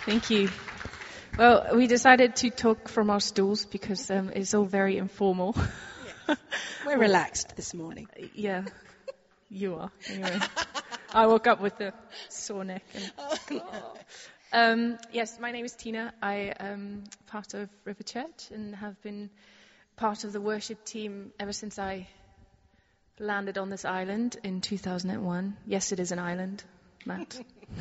Thank you. Well, we decided to talk from our stools because it's all very informal. Yes. We're relaxed this morning. Yeah, you are. Anyway, I woke up with a sore neck. Yes, my name is Tina. I am part of River Church and have been part of the worship team ever since I landed on this island in 2001. Yes, it is an island, Matt.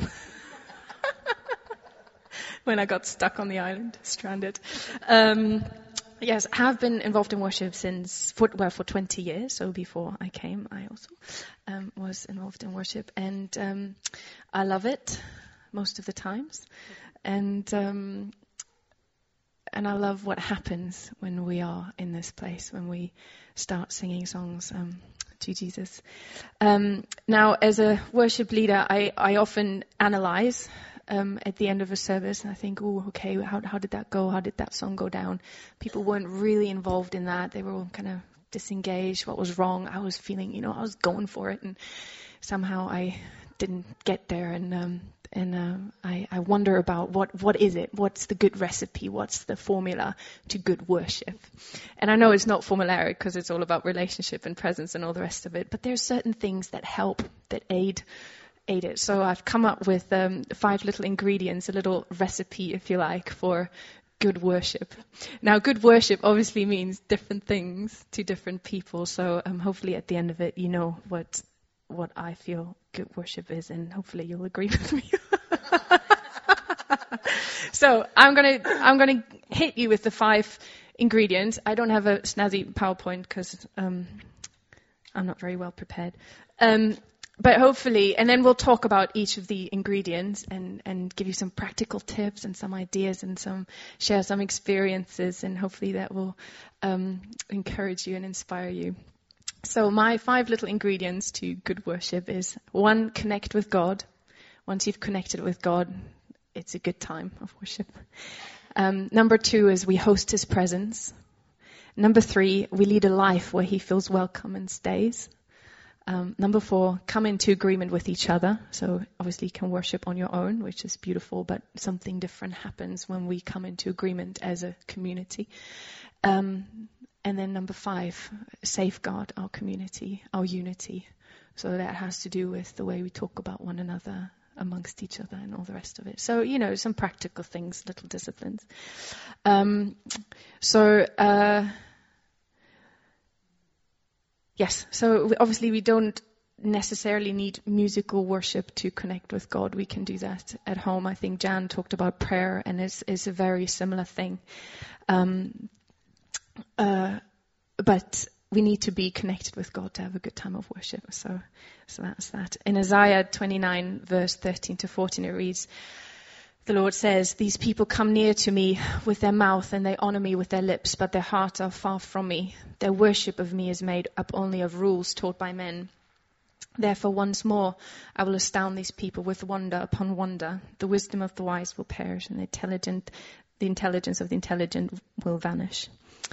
When I got stuck on the island, stranded. Yes, I have been involved in worship for 20 years. So before I came, I also was involved in worship. And I love it most of the times. And I love what happens when we are in this place, when we start singing songs to Jesus. Now, as a worship leader, I often analyze at the end of a service, and I think, oh, okay, how did that go? How did that song go down? People weren't really involved in that. They were all kind of disengaged. What was wrong? I was feeling, I was going for it, and somehow I didn't get there. And I wonder about what is it? What's the good recipe? What's the formula to good worship? And I know it's not formulaic because it's all about relationship and presence and all the rest of it. But there's certain things that help, that aid it. So I've come up with 5 little ingredients, a little recipe, if you like, for good worship. Now, good worship obviously means different things to different people. So hopefully at the end of it, you know what I feel good worship is, and hopefully you'll agree with me. So I'm gonna hit you with the 5 ingredients. I don't have a snazzy PowerPoint because I'm not very well prepared. But hopefully, and then we'll talk about each of the ingredients and give you some practical tips and some ideas and share some experiences, and hopefully that will encourage you and inspire you. So my 5 little ingredients to good worship is 1, connect with God. Once you've connected with God, it's a good time of worship. Number 2 is we host his presence. Number 3, we lead a life where he feels welcome and stays. Number 4, come into agreement with each other. So obviously you can worship on your own, which is beautiful, but something different happens when we come into agreement as a community. And then number 5, safeguard our community, our unity. So that has to do with the way we talk about one another, amongst each other, and all the rest of it. So, some practical things, little disciplines. Yes, so obviously we don't necessarily need musical worship to connect with God. We can do that at home. I think Jan talked about prayer, and it's a very similar thing. But we need to be connected with God to have a good time of worship. So that's that. In Isaiah 29, verse 13 to 14, it reads, the Lord says, these people come near to me with their mouth and they honor me with their lips, but their hearts are far from me. Their worship of me is made up only of rules taught by men. Therefore, once more, I will astound these people with wonder upon wonder. The wisdom of the wise will perish, and the intelligence of the intelligent will vanish.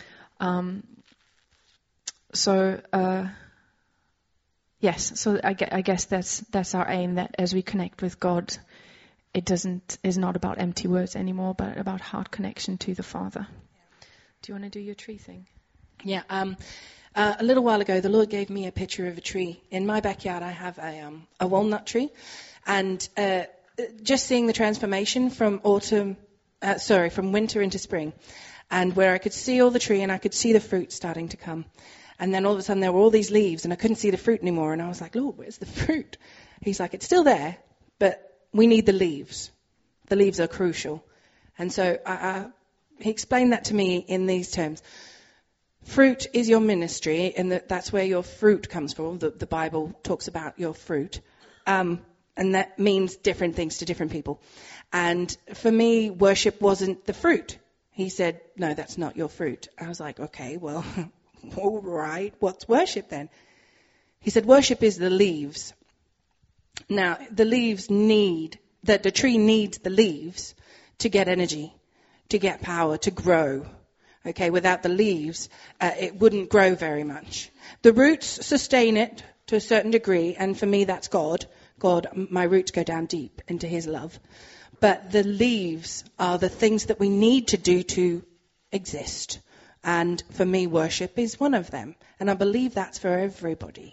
Yes, so I guess that's our aim, that as we connect with God, is not about empty words anymore, but about heart connection to the Father. Do you want to do your tree thing? Yeah. A little while ago, the Lord gave me a picture of a tree. In my backyard, I have a walnut tree, and just seeing the transformation from winter into spring, and where I could see all the tree and I could see the fruit starting to come. And then all of a sudden there were all these leaves and I couldn't see the fruit anymore. And I was like, Lord, where's the fruit? He's like, it's still there, but we need the leaves. The leaves are crucial. And so he explained that to me in these terms. Fruit is your ministry, and that's where your fruit comes from. The Bible talks about your fruit. And that means different things to different people. And for me, worship wasn't the fruit. He said, no, that's not your fruit. I was like, okay, well, all right, what's worship then? He said, worship is the leaves. Now, the tree needs the leaves to get energy, to get power, to grow. Okay, without the leaves, it wouldn't grow very much. The roots sustain it to a certain degree, and for me, that's God. God, my roots go down deep into his love. But the leaves are the things that we need to do to exist. And for me, worship is one of them. And I believe that's for everybody.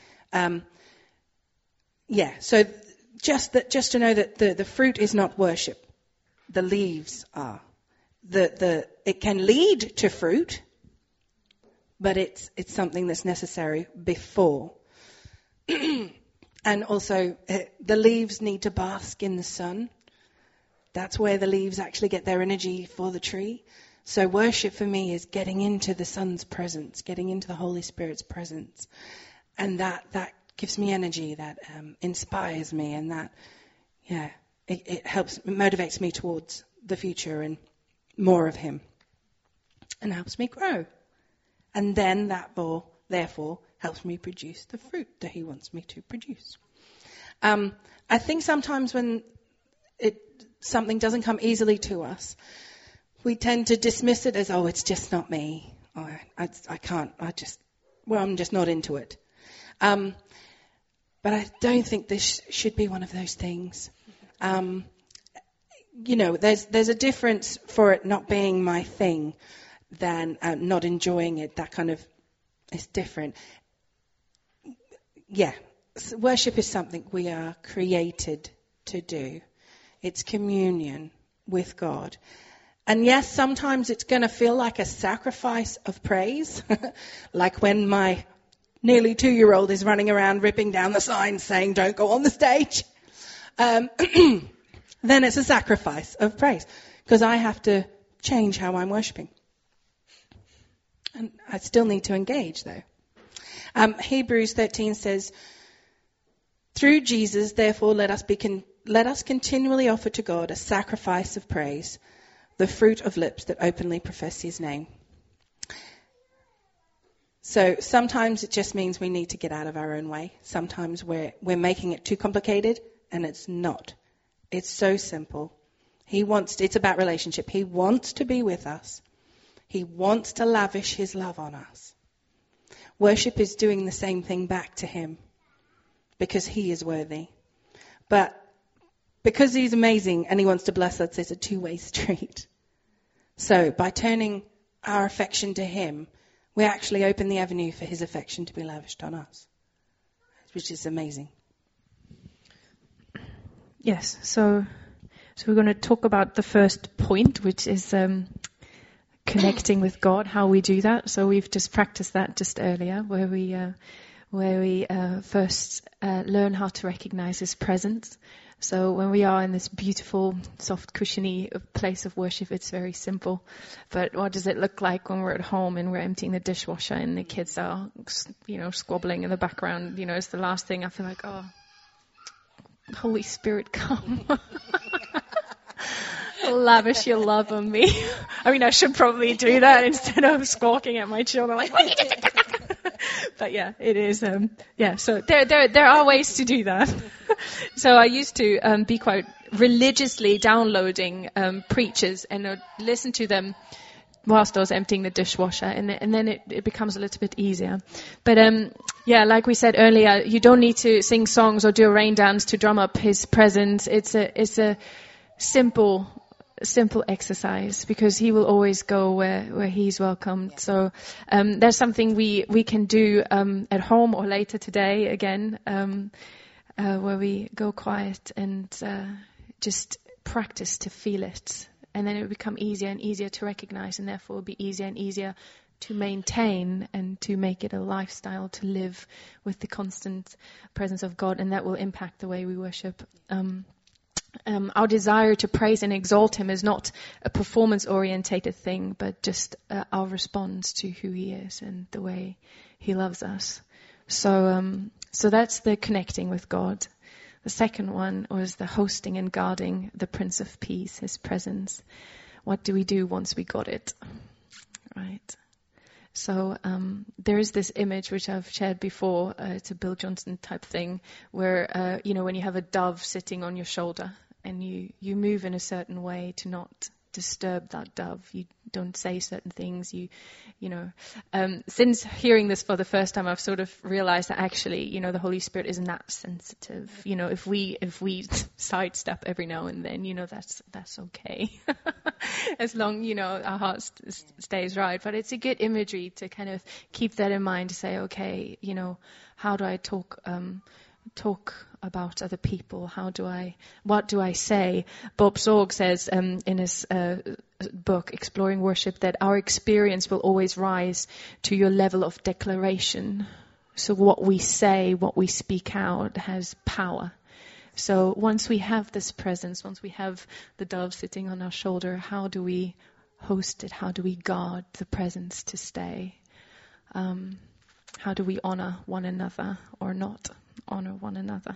So just to know that the fruit is not worship. The leaves are. It can lead to fruit, but it's something that's necessary before. And also, the leaves need to bask in the sun. That's where the leaves actually get their energy for the tree. So worship for me is getting into the sun's presence, getting into the Holy Spirit's presence. And that gives me energy, that inspires me, and that, it helps, it motivates me towards the future and more of Him. And helps me grow. And then that therefore helps me produce the fruit that He wants me to produce. I think sometimes when something doesn't come easily to us, we tend to dismiss it as, oh, it's just not me. Oh, I can't. I'm just not into it. But I don't think this should be one of those things. There's a difference for it not being my thing than not enjoying it. That kind of is different. Yeah, worship is something we are created to do. It's communion with God. And yes, sometimes it's going to feel like a sacrifice of praise, like when my nearly 2-year-old is running around ripping down the signs saying, don't go on the stage. Then it's a sacrifice of praise, because I have to change how I'm worshipping. And I still need to engage, though. Hebrews 13 says, through Jesus, therefore, let us continually offer to God a sacrifice of praise, the fruit of lips that openly profess His name. So sometimes it just means we need to get out of our own way. Sometimes we're making it too complicated, and it's not. It's so simple. It's about relationship. He wants to be with us. He wants to lavish His love on us. Worship is doing the same thing back to Him, because He is worthy. But because He's amazing and He wants to bless us, it's a two-way street. So by turning our affection to Him, we actually open the avenue for His affection to be lavished on us, which is amazing. Yes, so we're going to talk about the first point, which is connecting with God, how we do that. So we've just practiced that just earlier, where we first learn how to recognize His presence. So when we are in this beautiful, soft, cushiony place of worship, it's very simple. But what does it look like when we're at home and we're emptying the dishwasher and the kids are, squabbling in the background? It's the last thing I feel like, oh, Holy Spirit, come. Lavish your love on me. I mean, I should probably do that instead of squawking at my children like, what did you do? But yeah, it is. So there are ways to do that. So I used to be quite religiously downloading preachers and listen to them whilst I was emptying the dishwasher, and then it becomes a little bit easier. But like we said earlier, you don't need to sing songs or do a rain dance to drum up His presence. It's a simple exercise, because He will always go where He's welcomed. So there's something we can do at home or later today again, where we go quiet and just practice to feel it. And then it will become easier and easier to recognize, and therefore it will be easier and easier to maintain and to make it a lifestyle to live with the constant presence of God, and that will impact the way we worship. Our desire to praise and exalt Him is not a performance-orientated thing, but just our response to who He is and the way He loves us. So that's the connecting with God. The second one was the hosting and guarding the Prince of Peace, His presence. What do we do once we got it? Right. So there is this image which I've shared before. It's a Bill Johnson type thing where, when you have a dove sitting on your shoulder and you move in a certain way to not disturb that dove. You don't say certain things. Since hearing this for the first time, I've sort of realized that actually, the Holy Spirit isn't that sensitive. If we sidestep every now and then, that's okay, as long our heart stays right. But it's a good imagery to kind of keep that in mind, to say, okay, how do I talk about other people? What do I say? Bob Sorg says in his book, Exploring Worship, that our experience will always rise to your level of declaration. So what we say, what we speak out has power. So once we have this presence, once we have the dove sitting on our shoulder, how do we host it? How do we guard the presence to stay? How do we honor one another or not honor one another?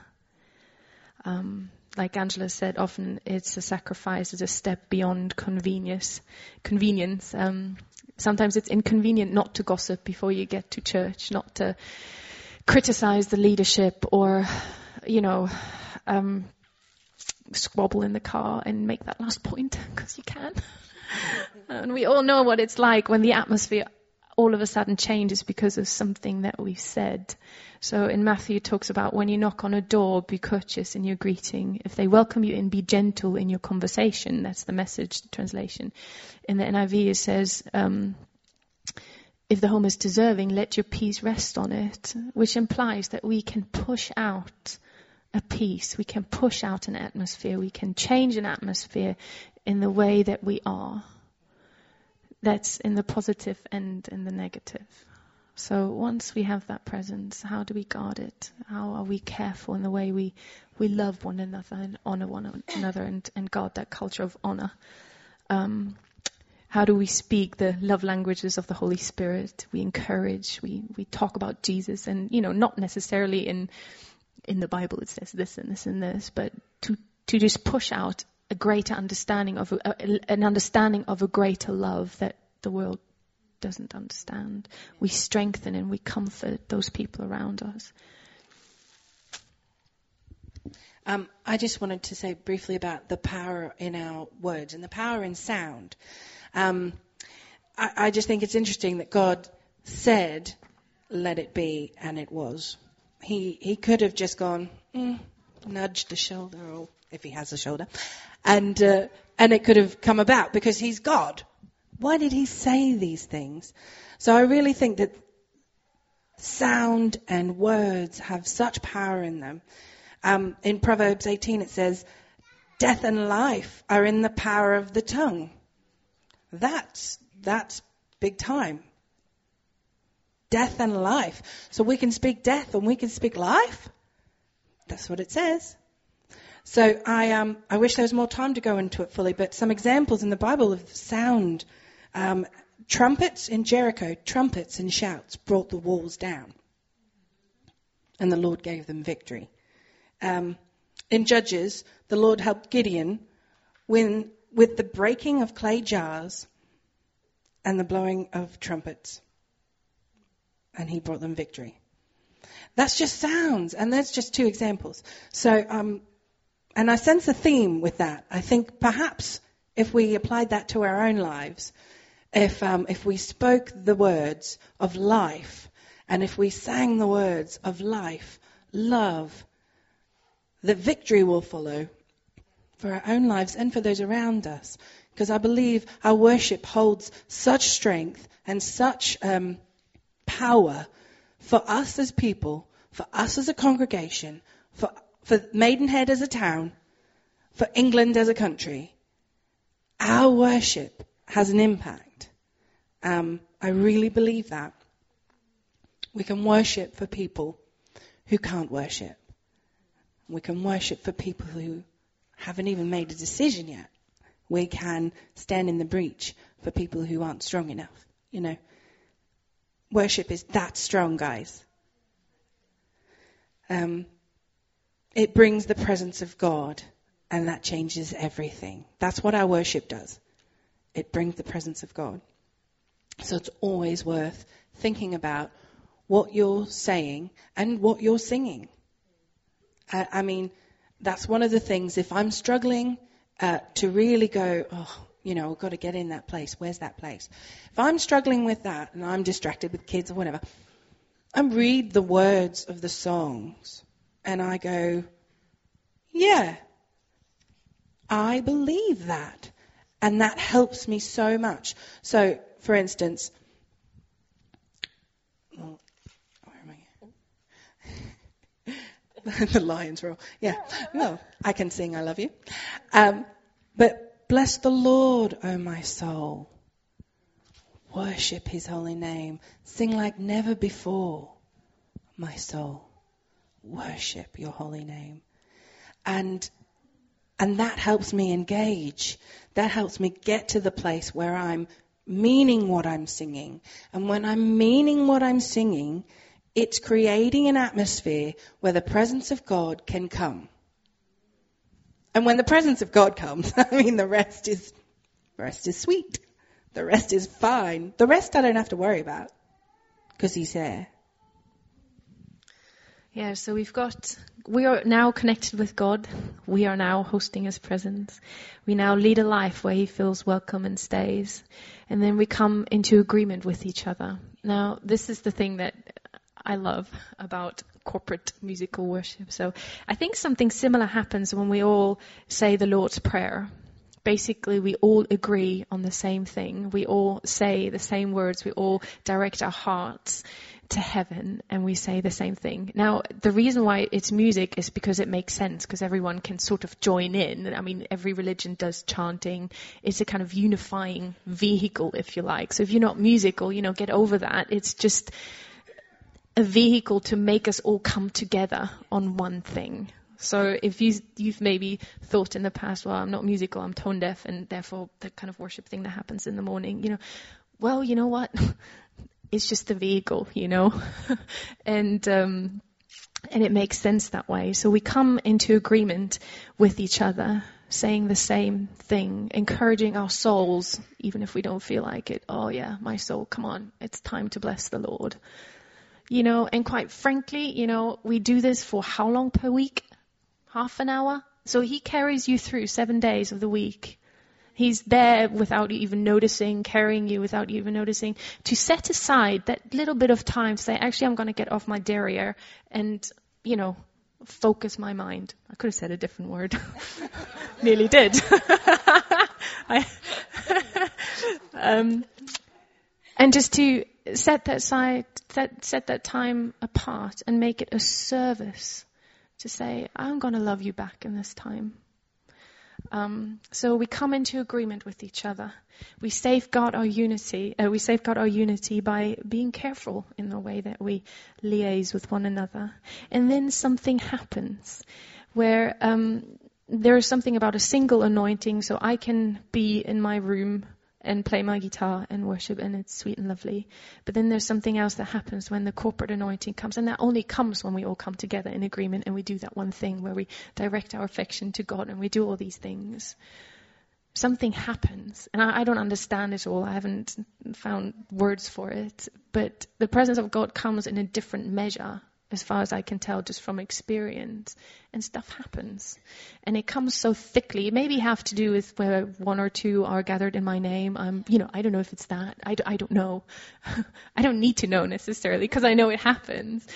Like Angela said, often it's a sacrifice, it's a step beyond convenience. Sometimes it's inconvenient not to gossip before you get to church, not to criticize the leadership or, squabble in the car and make that last point because you can. And we all know what it's like when the atmosphere all of a sudden changes because of something that we've said. So in Matthew it talks about when you knock on a door, be courteous in your greeting. If they welcome you in, be gentle in your conversation. That's the Message translation. In the NIV it says, if the home is deserving, let your peace rest on it, which implies that we can push out a peace, we can push out an atmosphere, we can change an atmosphere in the way that we are. That's in the positive and in the negative. So once we have that presence, how do we guard it? How are we careful in the way we love one another and honor one another and guard that culture of honor? How do we speak the love languages of the Holy Spirit? We encourage, we talk about Jesus, and not necessarily in the Bible it says this and this and this, but to just push out a greater understanding of a greater love that the world doesn't understand. We strengthen and we comfort those people around us. I just wanted to say briefly about the power in our words and the power in sound. I just think it's interesting that God said, "Let it be," and it was. He could have just gone, nudged the shoulder, or if he has a shoulder, and it could have come about because he's God. Why did he say these things? So I really think that sound and words have such power in them. In Proverbs 18 it says, death and life are in the power of the tongue. That's big time. Death and life. So we can speak death and we can speak life. That's what it says. So I wish there was more time to go into it fully, but some examples in the Bible of sound. Trumpets in Jericho, trumpets and shouts brought the walls down. And the Lord gave them victory. In Judges, the Lord helped Gideon with the breaking of clay jars and the blowing of trumpets. And he brought them victory. That's just sounds, and that's just two examples. So, and I sense a theme with that. I think perhaps if we applied that to our own lives, if we spoke the words of life, and if we sang the words of life, love, the victory will follow for our own lives and for those around us. Because I believe our worship holds such strength and such power for us as people, for us as a congregation, for Maidenhead as a town, for England as a country. Our worship has an impact. I really believe that. We can worship for people who can't worship. We can worship for people who haven't even made a decision yet. We can stand in the breach for people who aren't strong enough. Worship is that strong, guys. It brings the presence of God, and that changes everything. That's what our worship does. It brings the presence of God. So it's always worth thinking about what you're saying and what you're singing. I mean, that's one of the things, if I'm struggling to really go, We've got to get in that place. Where's that place? If I'm struggling with that and I'm distracted with kids or whatever, I read the words of the songs and I go, yeah, I believe that. And that helps me so much. So, for instance, where am I? The lion's roar. Yeah. Well, I can sing I love you. But bless the Lord, O my soul. Worship his holy name. Sing like never before, my soul. Worship your holy name. And that helps me engage. That helps me get to the place where I'm meaning what I'm singing. And when I'm meaning what I'm singing, it's creating an atmosphere where the presence of God can come. And when the presence of God comes, the rest is sweet. The rest is fine. The rest I don't have to worry about because he's there. Yeah, so we are now connected with God. We are now hosting his presence. We now lead a life where he feels welcome and stays. And then we come into agreement with each other. Now, this is the thing that I love about corporate musical worship. So I think something similar happens when we all say the Lord's Prayer. Basically, we all agree on the same thing. We all say the same words. We all direct our hearts to heaven and we say the same thing. Now, the reason why it's music is because it makes sense, because everyone can sort of join in. Every religion does chanting. It's a kind of unifying vehicle, if you like. So if you're not musical, get over that. It's just a vehicle to make us all come together on one thing. So if you've maybe thought in the past, well, I'm not musical, I'm tone deaf, and therefore the kind of worship thing that happens in the morning, well, you know what? It's just the vehicle, and it makes sense that way. So we come into agreement with each other, saying the same thing, encouraging our souls, even if we don't feel like it. Oh yeah, my soul, come on, it's time to bless the Lord. And quite frankly, we do this for how long per week? Half an hour? So he carries you through 7 days of the week. He's there without you even noticing, carrying you without you even noticing. To set aside that little bit of time to say, actually, I'm going to get off my derriere and, focus my mind. I could have said a different word. Nearly did. And just to set that aside, set that time apart and make it a service to say, I'm going to love you back in this time. So we come into agreement with each other. We safeguard our unity. We safeguard our unity by being careful in the way that we liaise with one another. And then something happens where there is something about a single anointing. So I can be in my room and play my guitar and worship, and it's sweet and lovely. But then there's something else that happens when the corporate anointing comes, and that only comes when we all come together in agreement and we do that one thing where we direct our affection to God and we do all these things. Something happens, and I don't understand it all. I haven't found words for it, but the presence of God comes in a different measure, as far as I can tell, just from experience, and stuff happens. And it comes so thickly. It maybe have to do with where one or two are gathered in my name. I don't know if it's that. I don't know. I don't need to know necessarily, because I know it happens.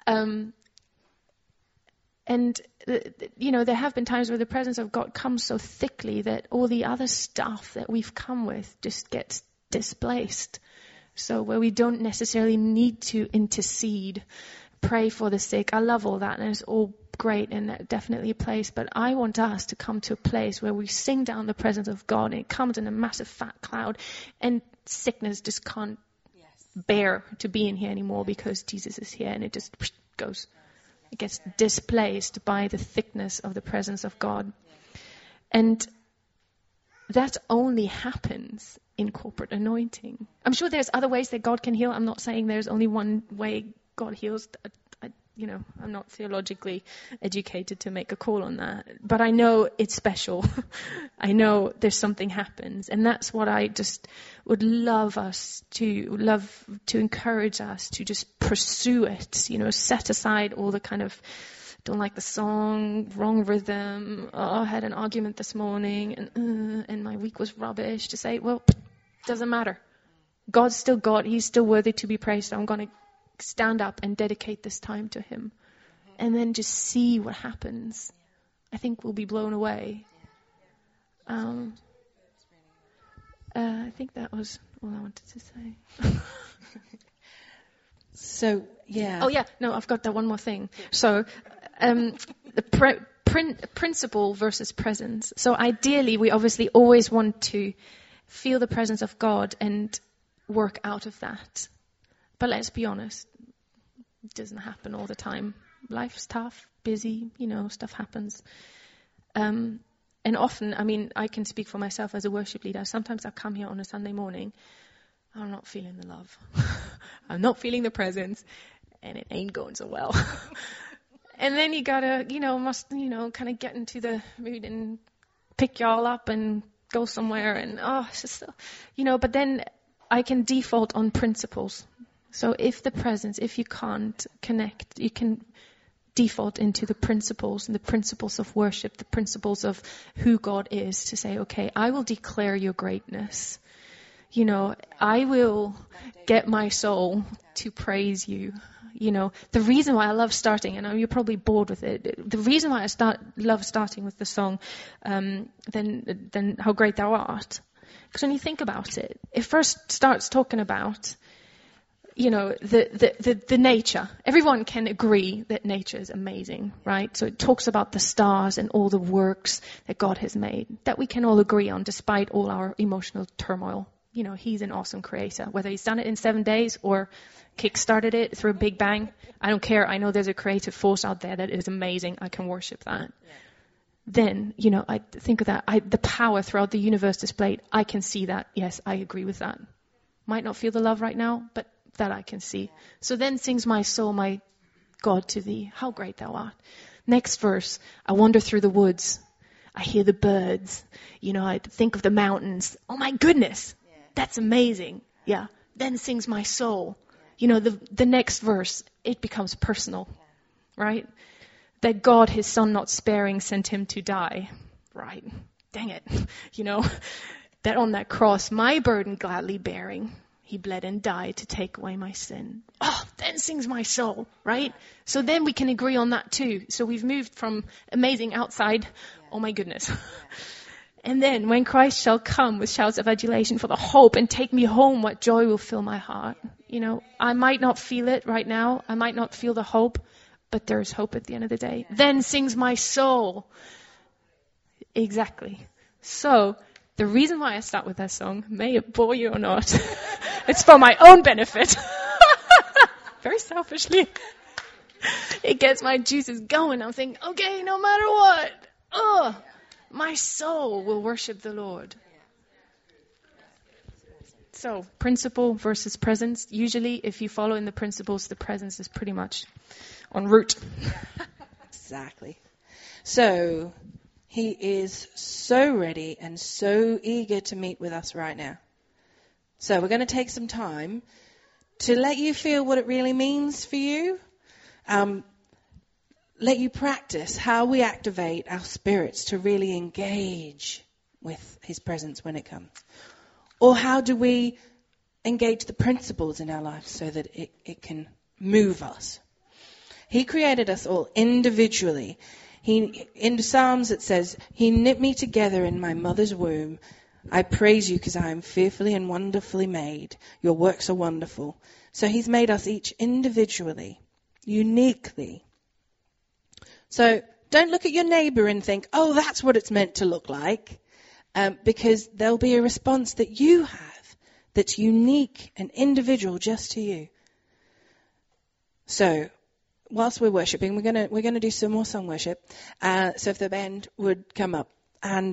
There have been times where the presence of God comes so thickly that all the other stuff that we've come with just gets displaced. So where we don't necessarily need to intercede, pray for the sick. I love all that, and it's all great and definitely a place. But I want us to come to a place where we sing down the presence of God, and it comes in a massive fat cloud, and sickness just can't bear to be in here anymore because Jesus is here, and it just goes. It gets displaced by the thickness of the presence of God. And that only happens in corporate anointing. I'm sure there's other ways that God can heal. I'm not saying there's only one way God heals. I'm not theologically educated to make a call on that. But I know it's special. I know there's something happens. And that's what I just would love to encourage us to just pursue it. Set aside all the kind of don't like the song, wrong rhythm, I had an argument this morning, and my week was rubbish, to say, well, doesn't matter. God's still God. He's still worthy to be praised. I'm going to stand up and dedicate this time to him. And then just see what happens. I think we'll be blown away. I think that was all I wanted to say. So, yeah. Oh, yeah. No, I've got that one more thing. So, the principle versus presence. So ideally, we obviously always want to feel the presence of God and work out of that. But let's be honest, it doesn't happen all the time. Life's tough, busy, stuff happens. And often, I can speak for myself as a worship leader. Sometimes I come here on a Sunday morning, I'm not feeling the love. I'm not feeling the presence, and it ain't going so well. And then you gotta, kind of get into the mood and pick y'all up and go somewhere. And, it's just, but then I can default on principles. So if you can't connect, you can default into the principles and the principles of worship, the principles of who God is, to say, okay, I will declare your greatness. I will get my soul to praise you. The reason why I love starting, and you're probably bored with it, the reason why I love starting with the song, then How Great Thou Art. Because when you think about it, it first starts talking about, the nature. Everyone can agree that nature is amazing, right? So it talks about the stars and all the works that God has made, that we can all agree on despite all our emotional turmoil. He's an awesome creator. Whether he's done it in 7 days or kick-started it through a big bang, I don't care. I know there's a creative force out there that is amazing. I can worship that. Yeah. Then, I think of that. The power throughout the universe displayed, I can see that. Yes, I agree with that. Might not feel the love right now, but that I can see. So then sings my soul, my God, to thee, how great thou art. Next verse, I wander through the woods. I hear the birds. I think of the mountains. Oh my goodness, that's amazing. Yeah. Then sings my soul. The next verse, it becomes personal, right? That God, his son not sparing, sent him to die. Right. Dang it. That on that cross, my burden gladly bearing, he bled and died to take away my sin. Oh, then sings my soul, right? So then we can agree on that too. So we've moved from amazing outside, oh my goodness. And then when Christ shall come with shouts of adulation for the hope and take me home, what joy will fill my heart. I might not feel it right now. I might not feel the hope, but there's hope at the end of the day. Then sings my soul. Exactly. So the reason why I start with that song, may it bore you or not, it's for my own benefit. Very selfishly. It gets my juices going. I'm thinking, okay, no matter what, my soul will worship the Lord. So, principle versus presence. Usually, if you follow in the principles, the presence is pretty much en route. Exactly. So, he is so ready and so eager to meet with us right now. So, we're going to take some time to let you feel what it really means for you. Let you practice how we activate our spirits to really engage with his presence when it comes. Or how do we engage the principles in our lives so that it can move us? He created us all individually. In the Psalms it says, he knit me together in my mother's womb. I praise you because I am fearfully and wonderfully made. Your works are wonderful. So he's made us each individually, uniquely. So don't look at your neighbour and think, oh, that's what it's meant to look like. Because there'll be a response that you have that's unique and individual just to you. So whilst we're worshipping, we're gonna do some more song worship. So if the band would come up, and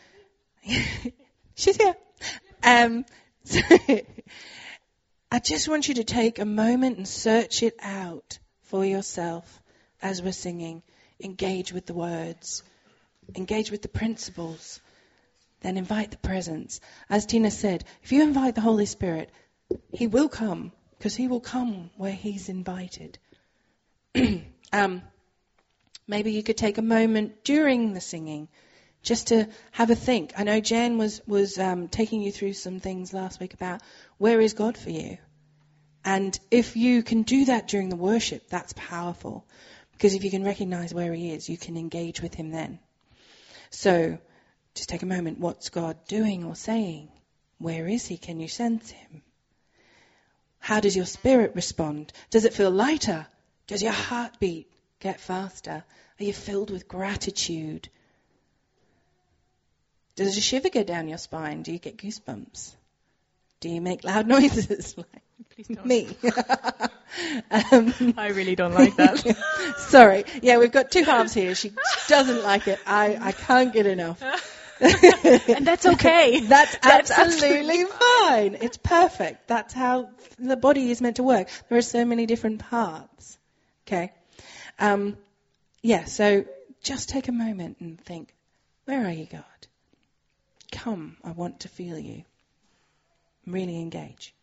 she's here. So I just want you to take a moment and search it out for yourself as we're singing. Engage with the words. Engage with the principles. Then invite the presence. As Tina said, if you invite the Holy Spirit, he will come, because he will come where he's invited. Maybe you could take a moment during the singing just to have a think. I know Jen was taking you through some things last week about where is God for you. And if you can do that during the worship, that's powerful. Because if you can recognize where he is, you can engage with him then. So just take a moment. What's God doing or saying? Where is he? Can you sense him? How does your spirit respond? Does it feel lighter? Does your heartbeat get faster? Are you filled with gratitude? Does a shiver go down your spine? Do you get goosebumps? Do you make loud noises like Please don't. me? I really don't like that. Sorry. Yeah, we've got two halves here. She doesn't like it. I can't get enough. And that's okay. That's absolutely fine. It's perfect. That's how the body is meant to work. There are so many different parts. Okay. So just take a moment and think, where are you, God? Come, I want to feel you. Really engage.